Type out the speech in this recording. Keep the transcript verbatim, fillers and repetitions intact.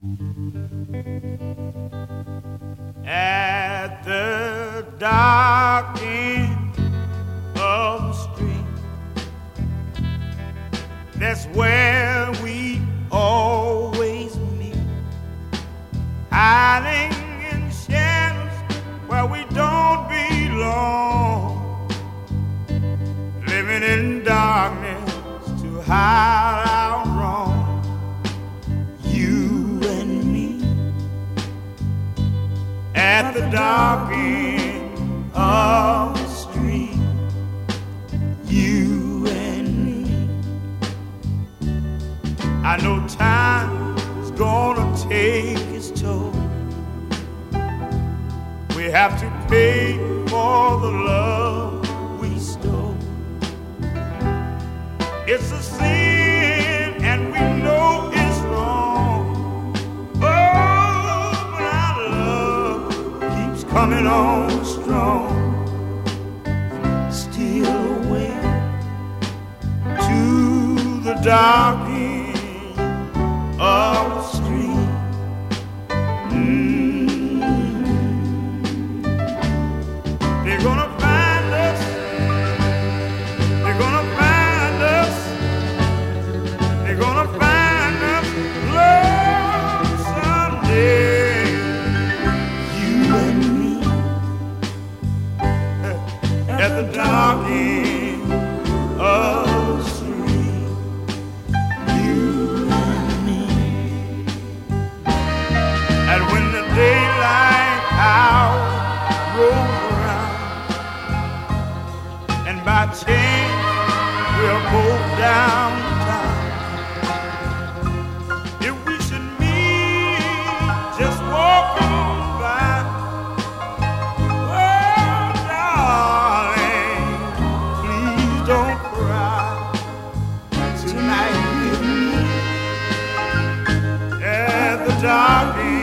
At the dark end of the street, that's where we always meet, hiding in shadows where we don't belong, living in darkness to hide our wrong. You and me at the dark end of the street, you and me. I know time is gonna take its toll. We have to pay for the love we stole. It's a sin and we know it's wrong. Oh, but our love keeps coming on strong. Still away to the dark end of the street. Mm. They're gonna find us. They're gonna find us. They're gonna find us love someday. You and me at the dark end of the street. You and me. And when the daylight hour rolls around, and by chance we're both downtown, if we should meet just walking by, oh darling, please don't cry. Tonight with me at the dark end